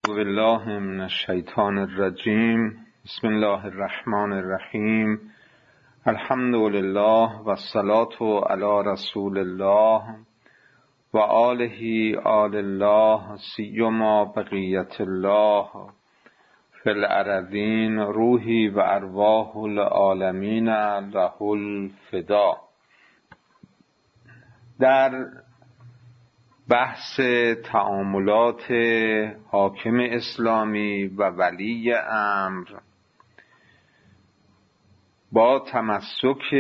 بالله من الشیطان الرجیم. بسم الله الرحمن الرحیم. الحمد لله و الصلاة علی رسول الله و آله آل الله سیما بقیت الله فی الارضین روحی و ارواح العالمین له الفدا. در بحث تعاملات حاکم اسلامی و ولی امر با تمسک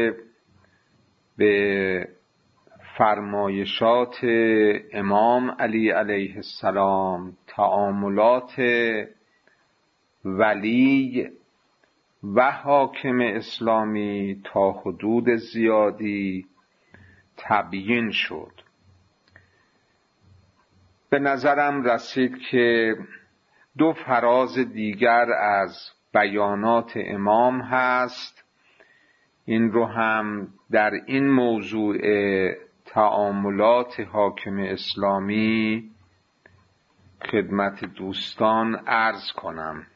به فرمایشات امام علی علیه السلام، تعاملات ولی و حاکم اسلامی تا حدود زیادی تبیین شد. به نظرم رسید که دو فراز دیگر از بیانات امام هست. این رو هم در این موضوع تعاملات حاکم اسلامی خدمت دوستان عرض کنم.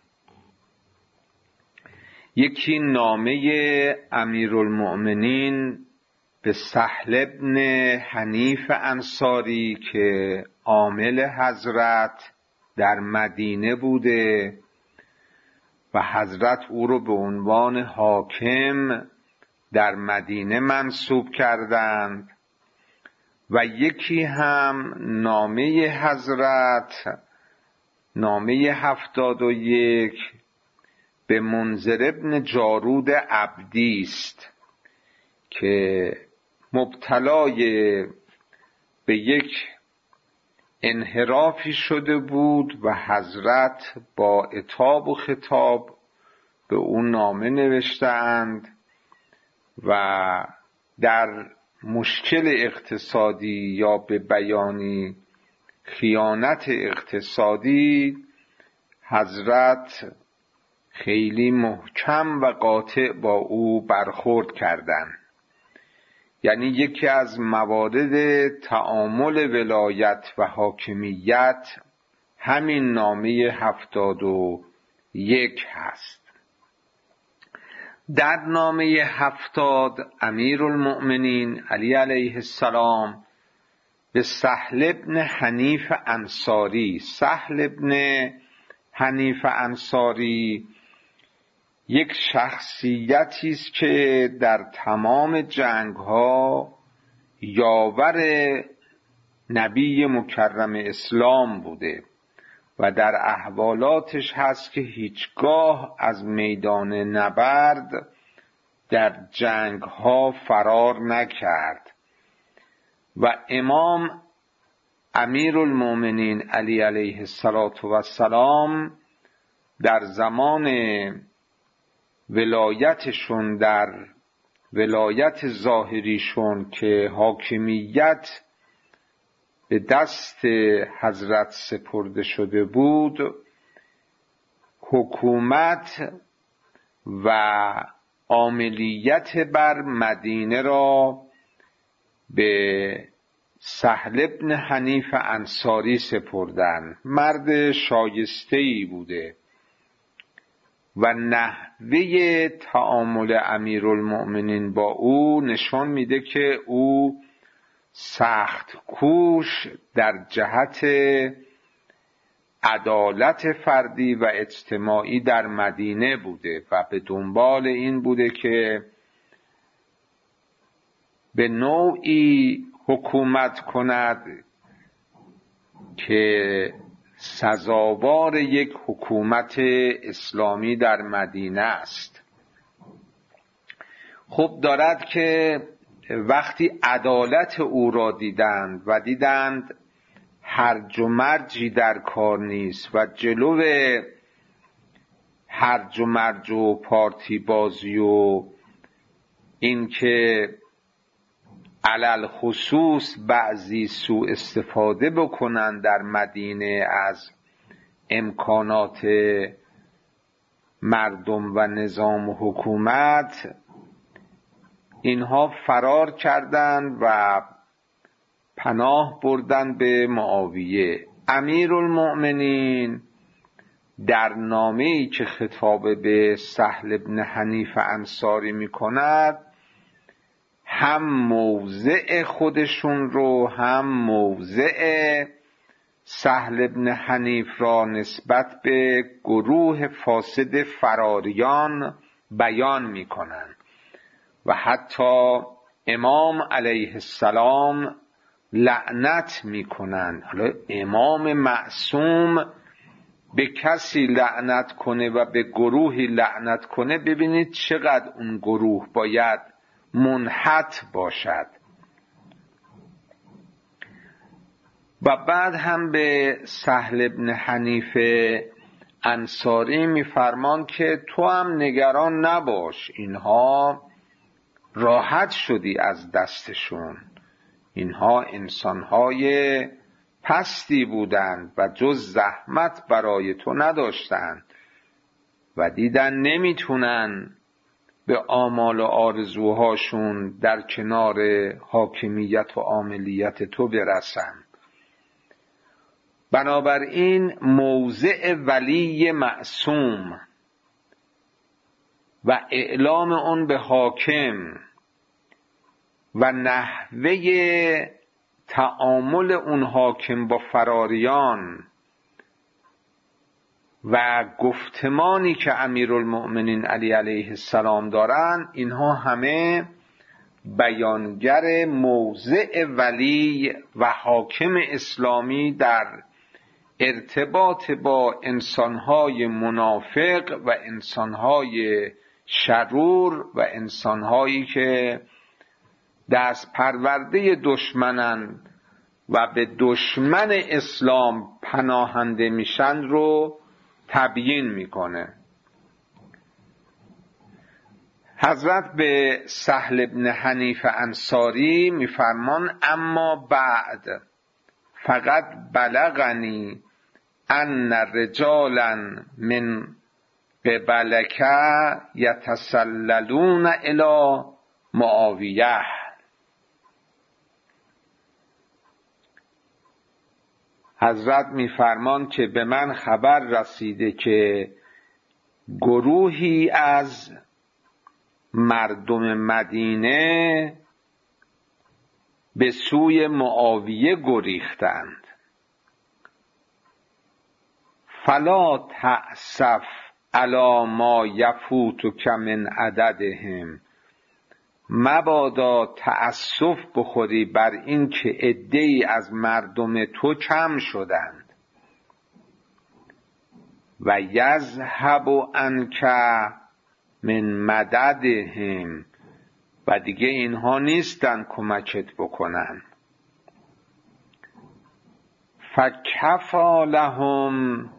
یکی نامه امیرالمؤمنین به سهل بن حنیف انصاری که عامل حضرت در مدینه بوده و حضرت او رو به عنوان حاکم در مدینه منصوب کردند، و یکی هم نامه حضرت، نامه 71 به منذر بن جارود عبدی است که مبتلای به یک انحرافی شده بود و حضرت با عتاب و خطاب به اون نامه نوشتند و در مشکل اقتصادی یا به بیانی خیانت اقتصادی حضرت خیلی محکم و قاطع با او برخورد کردند. یعنی یکی از موارد تعامل ولایت و حاکمیت همین نامه 71 هست. در نامه 70 امیرالمؤمنین علی علیه السلام به سهل بن حنیف انصاری، سهل بن حنیف انصاری یک شخصیتی است که در تمام جنگ‌ها یاور نبی مکرم اسلام بوده و در احوالاتش هست که هیچگاه از میدان نبرد در جنگ‌ها فرار نکرد و امام امیرالمؤمنین علی علیه السلام در زمان ولایتشون، در ولایت ظاهریشون که حاکمیت به دست حضرت سپرده شده بود، حکومت و عاملیت بر مدینه را به سهل بن حنیف انصاری سپردن. مرد شایسته‌ای بوده و نحوه تعامل امیرالمؤمنین با او نشان میده که او سخت کوش در جهت عدالت فردی و اجتماعی در مدینه بوده و به دنبال این بوده که به نوعی حکومت کند که سزاوار یک حکومت اسلامی در مدینه است. خب دارد که وقتی عدالت او را دیدند و دیدند هرج و مرجی در کار نیست و جلو هرج و مرج و پارتی بازی و این که علل خصوص بعضی سوء استفاده بکنن در مدینه از امکانات مردم و نظام و حکومت، اینها فرار کردند و پناه بردن به معاویه. امیرالمؤمنین در نامه‌ای که خطاب به سهل بن حنیف انصاری می‌کند هم موضع خودشون رو هم موضع سهل بن حنیف را نسبت به گروه فاسد فراریان بیان می‌کنند و حتی امام علیه السلام لعنت می‌کنند. حالا امام معصوم به کسی لعنت کنه و به گروهی لعنت کنه، ببینید چقدر اون گروه باید منحط باشد. و بعد هم به سهل بن حنیف انصاری میفرمان که تو هم نگران نباش، اینها راحت شدی از دستشون، اینها انسانهای پستی بودند و جز زحمت برای تو نداشتند و دیدن نمیتونن به آمال و آرزوهاشون در کنار حاکمیت و عاملیت تو برسن. بنابراین موضع ولی معصوم و اعلام اون به حاکم و نحوه تعامل اون حاکم با فراریان و گفتمانی که امیرالمؤمنین علی علیه السلام دارن، اینها همه بیانگر موضع ولی و حاکم اسلامی در ارتباط با انسانهای منافق و انسانهای شرور و انسانهایی که دست پرورده دشمنن و به دشمن اسلام پناهنده میشن رو تبیین میکنه. حضرت به سهل بن حنیف انصاری میفرمان اما بعد فقط بلغنی ان رجالا من قبلک یتسللون الی معاویه. حضرت میفرمان که به من خبر رسیده که گروهی از مردم مدینه به سوی معاویه گریختند. فلا تأسف علی ما یفوتک من عددهم، مبادا تأسف بخوری بر این که عده‌ای از مردم تو کم شدند. و یذهب عنک من مددهم، و دیگه اینها نیستن کمکت بکنن. فکفی لهم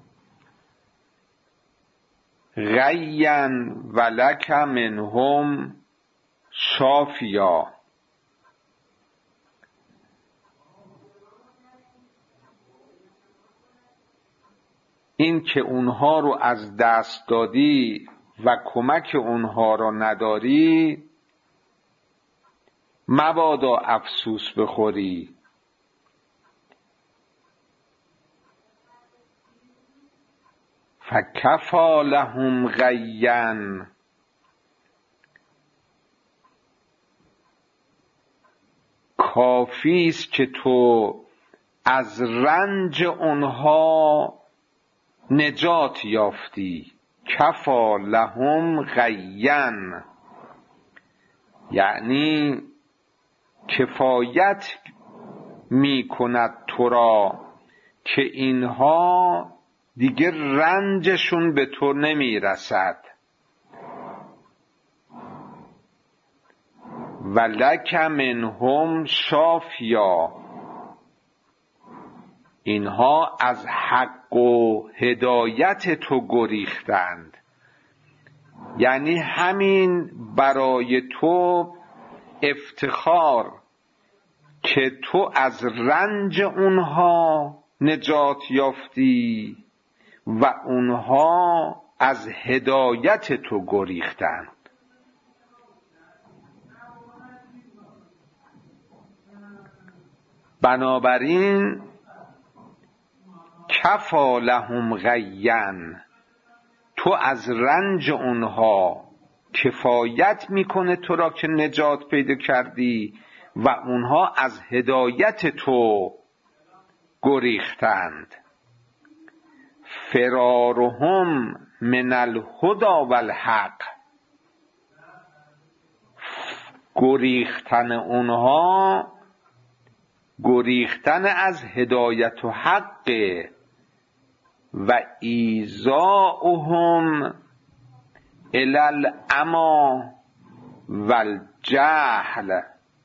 غیا ولک منهم شافیا. این که اونها رو از دست دادی و کمک اونها رو نداری، مبادا افسوس بخوری. فکفی لهم غیا، کافی است که تو از رنج اونها نجات یافتی. کفا لهم غیا یعنی کفایت می کند تو را که اینها دیگه رنجشون به تو نمی رسد. ولک منهم شافیا، اینها از حق و هدایت تو گریختند. یعنی همین برای تو افتخار که تو از رنج اونها نجات یافتی و اونها از هدایت تو گریختند. کفا لهم غین، تو از رنج اونها کفایت میکنه تو را که نجات پیدا کردی و اونها از هدایت تو گریختند. فرارهم من الهدی والحق، گریختن اونها گریختن از هدایت و حق، و ایذاؤهم الی العمی والجهل،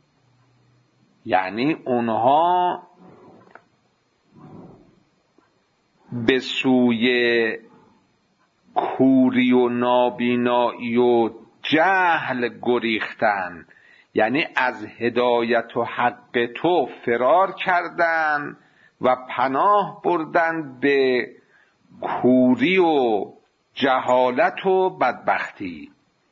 یعنی اونها به سوی کوری و نابینایی و جهل گریختن، یعنی از هدایت و حق تو فرار کردن و پناه بردن به کوری و جهالت و بدبختی.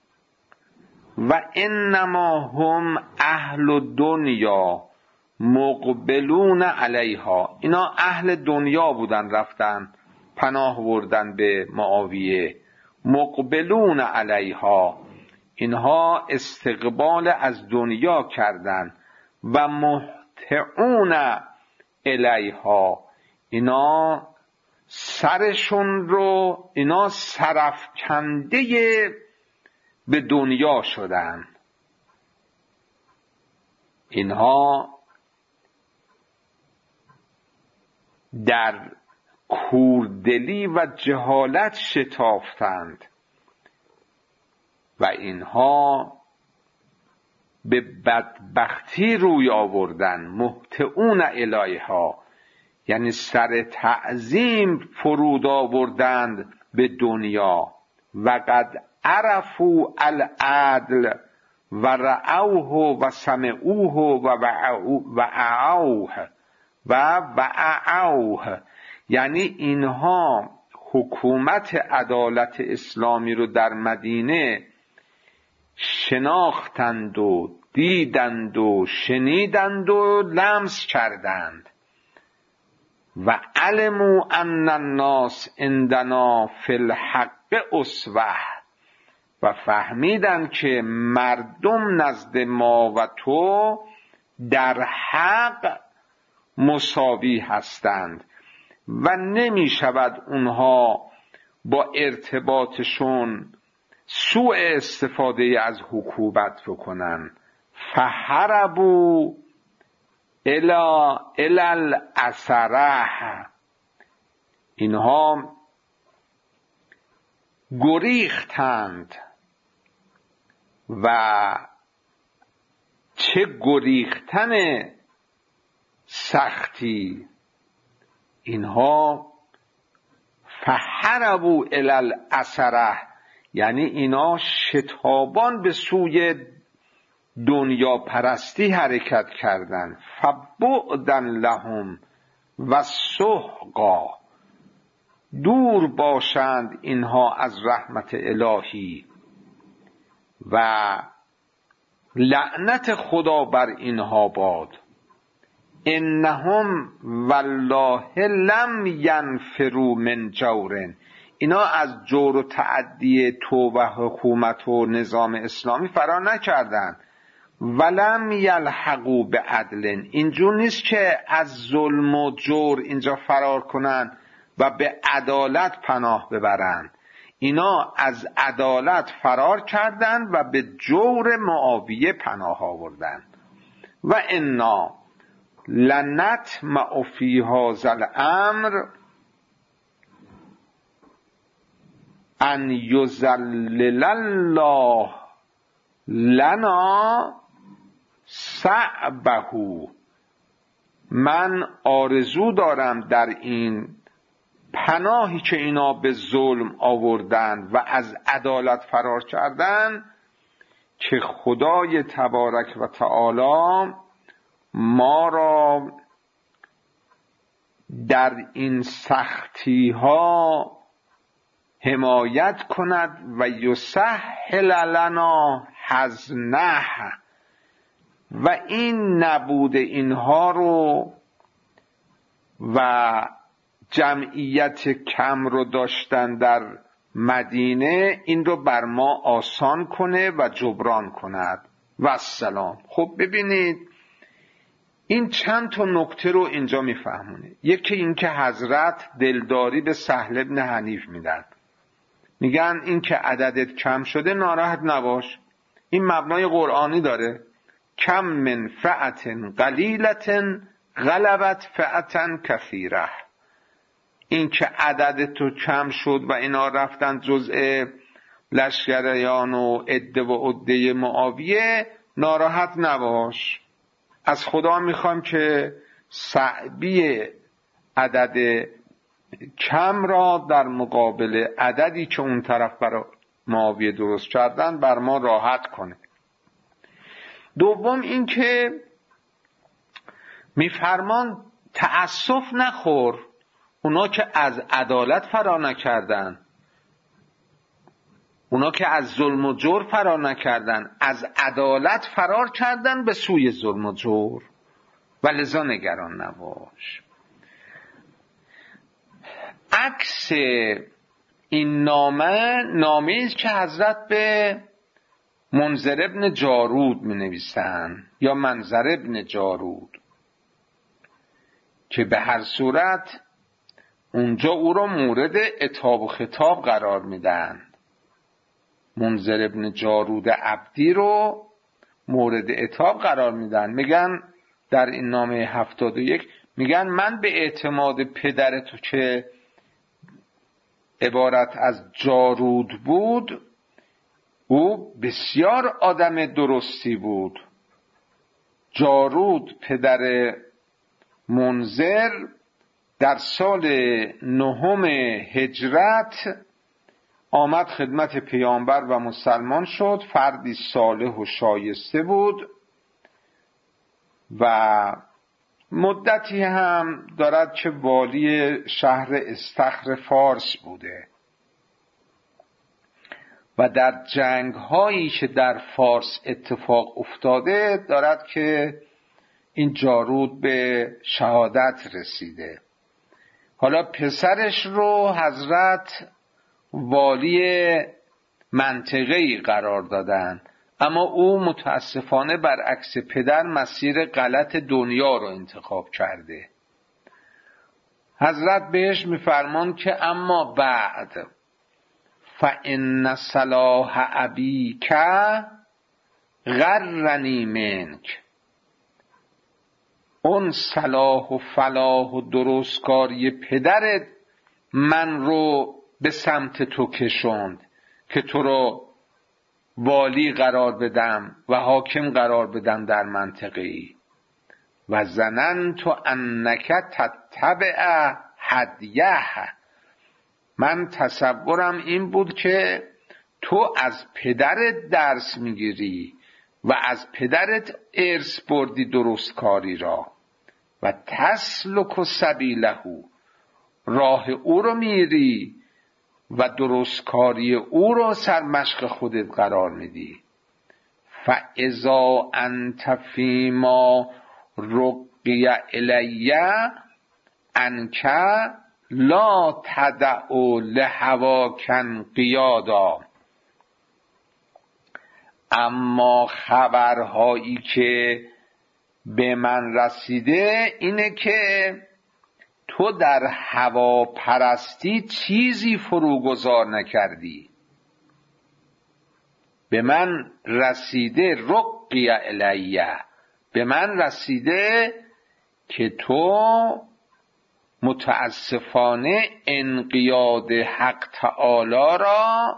و انما هم اهل دنیا مقبلون علیها، اینا اهل دنیا بودن رفتن پناه بردن به معاویه. مقبلون علیها، اینها استقبال از دنیا کردن. و محتعون الیها، اینا سرشون رو اینا سرفکنده به دنیا شدن. اینها در کوردلی و جهالت شتافتند و اینها به بدبختی روی آوردن. محتعون الیها یعنی سر تعظیم فرود آوردند به دنیا. و قد عرفوا العدل و رعوه و سمعوه و وعوه، یعنی اینها حکومت عدالت اسلامی رو در مدینه شناختند و دیدند و شنیدند و لمس کردند. و علموا ان الناس عندنا فی الحق اسوه، و فهمیدند که مردم نزد ما و تو در حق مساوی هستند و نمی شود اونها با ارتباطشون سوء استفاده از حکومت بکنن. فهربوا الی الاسره، اینها گریختند و چه گریختن سختی. اینها فهربوا الی الاسره یعنی اینا شتابان به سوی دنیا پرستی حرکت کردند. فبعدا لهم و سحقا، دور باشند اینها از رحمت الهی و لعنت خدا بر اینها باد. انهم والله لم ینفروا من جور، اینا از جور و تعدی تو و حکومت و نظام اسلامی فرار نکردند. ولم یلحقوا بعدل، اینجور نیست که از ظلم و جور اینجا فرار کنن و به عدالت پناه ببرن. اینا از عدالت فرار کردند و به جور معاویه پناه آوردند. و انا لنطمع فی هذا الامر ان یذلل الله لنا صعبه، من آرزو دارم در این پناهی که اینا به ظلم آوردند و از عدالت فرار کردند که خدای تبارک و تعالی ما را در این سختی ها حمایت کند و یسهل لنا حزنه، و این نبود اینها رو و جمعیت کم رو داشتن در مدینه این رو بر ما آسان کنه و جبران کند و السلام. خب ببینید این چند تا نکته رو اینجا میفهمونه. یکی این که حضرت دلداری به سهل بن حنیف میدن، میگن این که عددت کم شده ناراحت نباش، این مبنای قرآنی داره، کم من فئت قلیلة غلبت فئة کثیره. این که عدد تو کم شد و اینا رفتن جزء لشکریان و عده و عده معاویه، ناراحت نباش. از خدا میخوام که صعبی عدد کم را در مقابل عددی که اون طرف برای معاویه درست کردن بر ما راحت کنه. دوم این که میفرمان تأسف نخور، اونا که از عدالت فرار نکردن، اونا که از ظلم و جور فرار نکردن، از عدالت فرار کردن به سوی ظلم و جور، ولذا نگران نباش. عکس این نامه است که حضرت به منذر ابن جارود می نویسن یا منظر ابن جارود، که به هر صورت اونجا او را مورد عتاب و خطاب قرار میدن. منذر ابن جارود عبدی رو مورد عتاب قرار میدن. میگن در این نامه 71 میگن من به اعتماد پدر تو که عبارت از جارود بود، او بسیار آدم درستی بود. جارود پدر منذر در سال 9 هجرت آمد خدمت پیامبر و مسلمان شد. فردی صالح و شایسته بود و مدتی هم دارد که والی شهر استخر فارس بوده و در جنگ هایی که در فارس اتفاق افتاده دارد که این جارود به شهادت رسیده. حالا پسرش رو حضرت والی منطقه‌ای قرار دادن، اما او متاسفانه برعکس پدر مسیر غلط دنیا رو انتخاب کرده. حضرت بهش میفرمان که اما بعد فإن صلاح ابیک غرنی منک، اون صلاح و فلاح و درستکاری پدرت من رو به سمت تو کشوند که تو رو والی قرار بدم و حاکم قرار بدم در منطقه‌ای. و ظننت انک تتبع هدیه، من تصورم این بود که تو از پدرت درس میگیری و از پدرت ارث بردی درست کاری را. و تسلک سبیله، راه او رو میری و درست کاری او رو سرمشق خودت قرار میدی. فاذا انت فیما رقی الی انک لا تدع لهواک انقیادا. اما خبرهایی که به من رسیده اینه که تو در هوا پرستی چیزی فروگذار نکردی. به من رسیده رقی الیه، به من رسیده که تو متاسفانه انقیاد حق تعالی را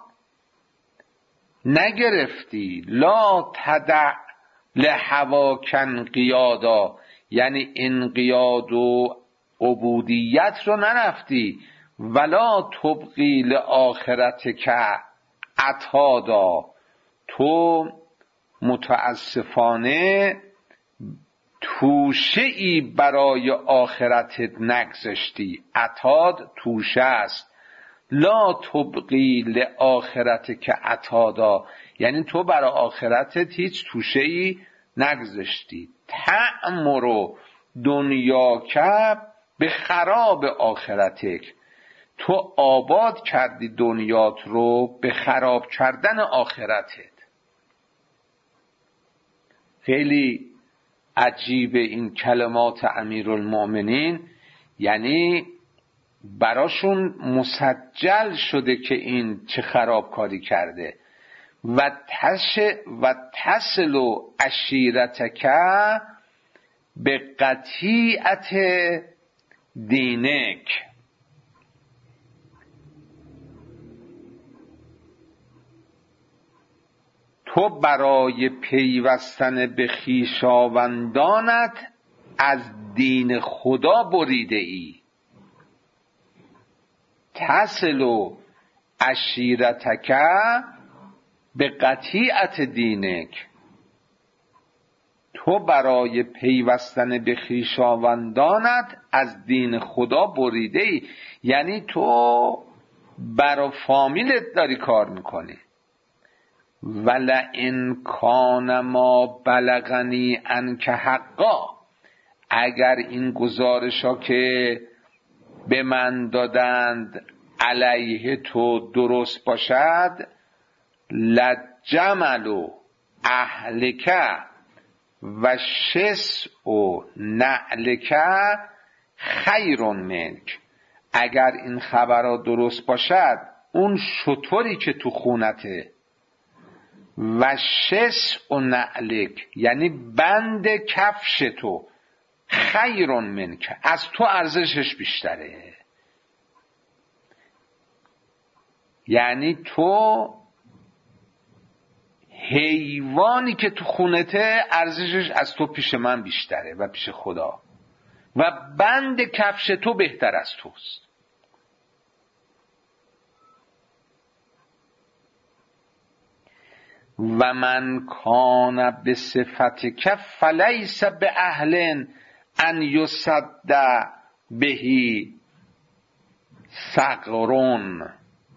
نگرفتی. لا تدع لهواک انقیادا، یعنی انقیاد و عبودیت رو نرفتی. ولا تبقی لآخرتک عتادا، تو متاسفانه توشه ای برای آخرتت نگذاشتی. عتاد توشه است. لا تبقی لآخرتک عتادا، یعنی تو برای آخرتت هیچ توشه ای نگذاشتی. تعمر دنیاک به خراب آخرتک، تو آباد کردی دنیات رو به خراب کردن آخرتت. خیلی عجیب این کلمات امیرالمؤمنین، یعنی براشون مسجل شده که این چه خرابکاری کرده. و تصل عشیرتک به قطیعت دینک، تو برای پیوستن به خویشاوندانت از دین خدا بریده ای. تصل عشیرتک به قطیعت دینک، تو برای پیوستن به خویشاوندانت از دین خدا بریده ای، یعنی تو برای فامیلت داری کار میکنی. ولئن کان ما بلغنی عنک حقا، اگر این گزارشا که به من دادند علیه تو درست باشد، لجمل اهلک و شسع نعلک خیر منک، اگر این خبرها درست باشد اون شتری که تو خونته و شسع نعلک یعنی بند کفش تو، خیر منک از تو ارزشش بیشتره. یعنی تو حیوانی که تو خونته ارزشش از تو پیش من بیشتره و پیش خدا، و بند کفش تو بهتر از توست. و من کان به صفتک فلیس به اهل ان یصد بهی صغرون،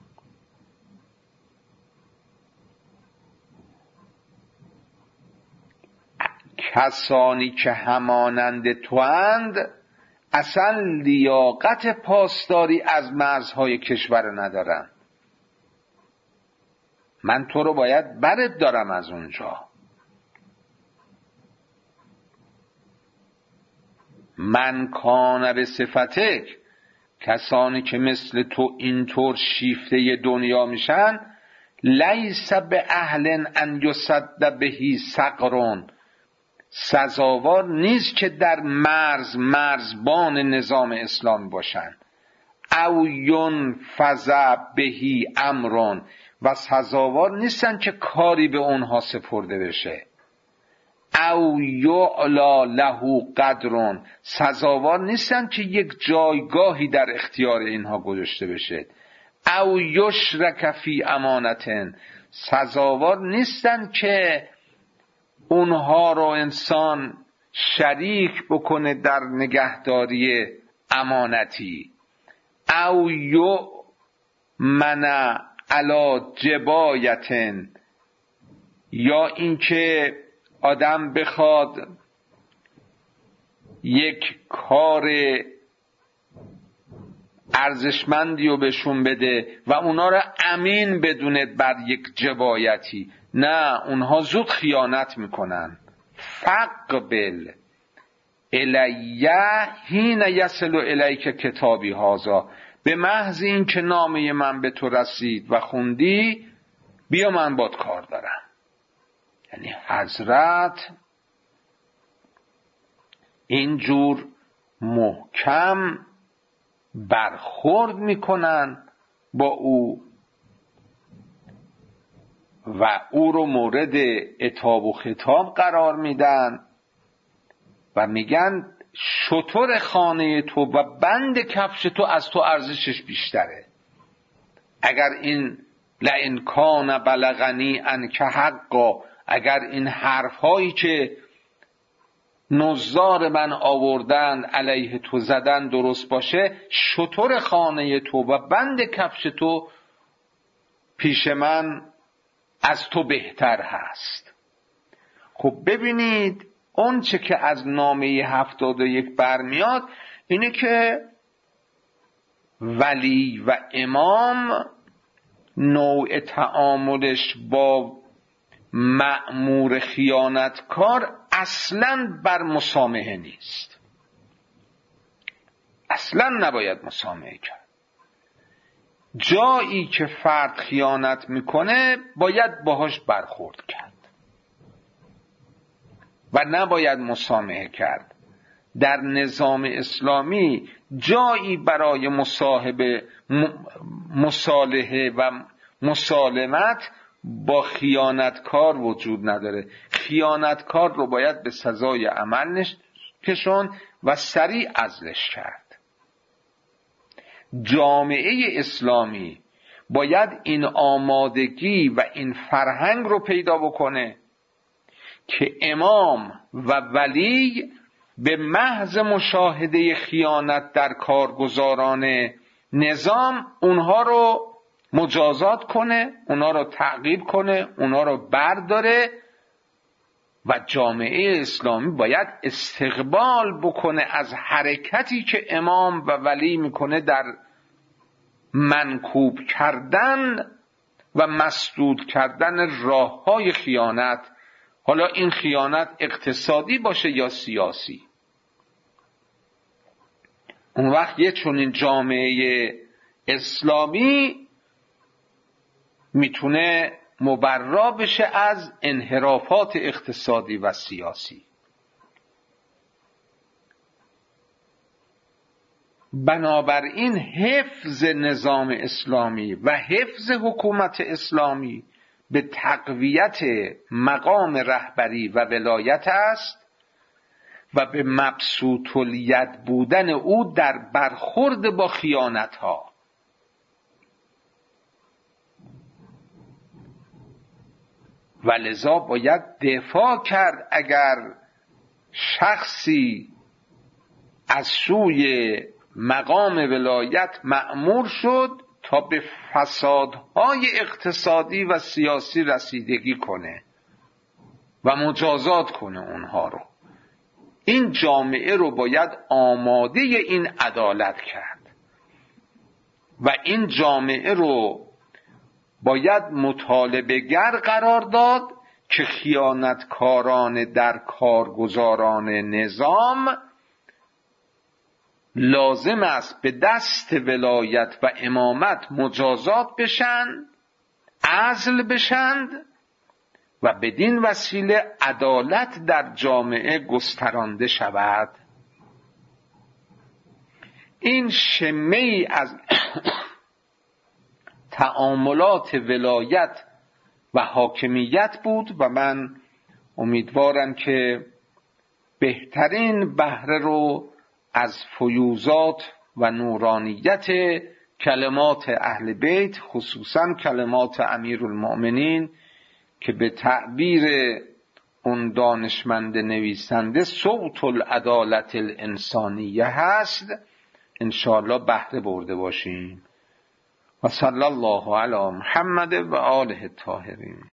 کسانی که همانند تو اند اصلا لیاقت پاسداری از مرزهای کشور ندارن. من تو رو باید برت دارم از اونجا. من کان به صفتک، کسانی که مثل تو اینطور شیفته دنیا میشن، لیس به اهل ان یصد بهی صغرون، سزاوار نیست که در مرزبان نظام اسلامی باشن. او ینفذ بهی امرون، و سزاوار نیستن که کاری به اونها سپرده بشه. او یعلا له قدرون، سزاوار نیستن که یک جایگاهی در اختیار اینها گذاشته بشه. او یشرک فی امانتن، سزاوار نیستن که اونها رو انسان شریک بکنه در نگهداری امانتی. او یؤمن علی جبایتن، یا اینکه آدم بخواد یک کار ارزشمندی رو بهشون بده و اونا رو امین بدونه بر یک جبایتی، نه، اونها زود خیانت میکنن. فقبل الیه حین یصل الیک کتابی هذا، به محض این که نامه من به تو رسید و خوندی، بیا من باد کار دارم. یعنی حضرت اینجور محکم برخورد میکنن با او و او رو مورد عتاب و خطاب قرار میدن و میگن شتر خانه تو و بند کفش تو از تو ارزشش بیشتره. اگر این لئن کان بلغنی عنک حقا، اگر این حرفهایی که نظار من آوردن علیه تو زدن درست باشه، شتر خانه تو و بند کفش تو پیش من از تو بهتر هست. خب ببینید اون چه که از نامه 71 برمیاد، اینه که ولی و امام نوع تعاملش با مأمور خیانتکار اصلاً بر مسامحه نیست، اصلاً نباید مسامحه کرد. جایی که فرد خیانت میکنه باید باهاش برخورد کرد و نباید مسامحه کرد. در نظام اسلامی جایی برای مصالحه و مسالمت با خیانتکار وجود نداره. خیانتکار رو باید به سزای عمل کشوند و سریع عزلش کرد. جامعه اسلامی باید این آمادگی و این فرهنگ رو پیدا بکنه که امام و ولی به محض مشاهده خیانت در کارگزاران نظام اونها رو مجازات کنه، اونها رو تعقیب کنه، اونها رو برداره و جامعه اسلامی باید استقبال بکنه از حرکتی که امام و ولی میکنه در منکوب کردن و مسدود کردن راههای خیانت، حالا این خیانت اقتصادی باشه یا سیاسی. اون وقت یه چنین جامعه اسلامی میتونه مبرا بشه از انحرافات اقتصادی و سیاسی. بنابراین حفظ نظام اسلامی و حفظ حکومت اسلامی به تقویت مقام رهبری و ولایت است و به مبسوط الید بودن او در برخورد با خیانت‌ها. و لذا باید دفاع کرد اگر شخصی از سوی مقام ولایت مأمور شد تا به فسادهای اقتصادی و سیاسی رسیدگی کنه و مجازات کنه اونها رو. این جامعه رو باید آماده این عدالت کرد و این جامعه رو باید مطالبه گر قرار داد که خیانتکاران در کارگزاران نظام لازم است به دست ولایت و امامت مجازات بشن، عزل بشند و بدین وسیله عدالت در جامعه گسترانده شود. این شمه‌ای از تعاملات ولایت و حاکمیت بود و من امیدوارم که بهترین بهره رو از فیوضات و نورانیت کلمات اهل بیت، خصوصا کلمات امیرالمؤمنین که به تعبیر اون دانشمند نویسنده صوت العدالت الانسانیه هست، انشاءالله بهره برده باشیم. و صلی الله علی محمد و آله الطاهرین.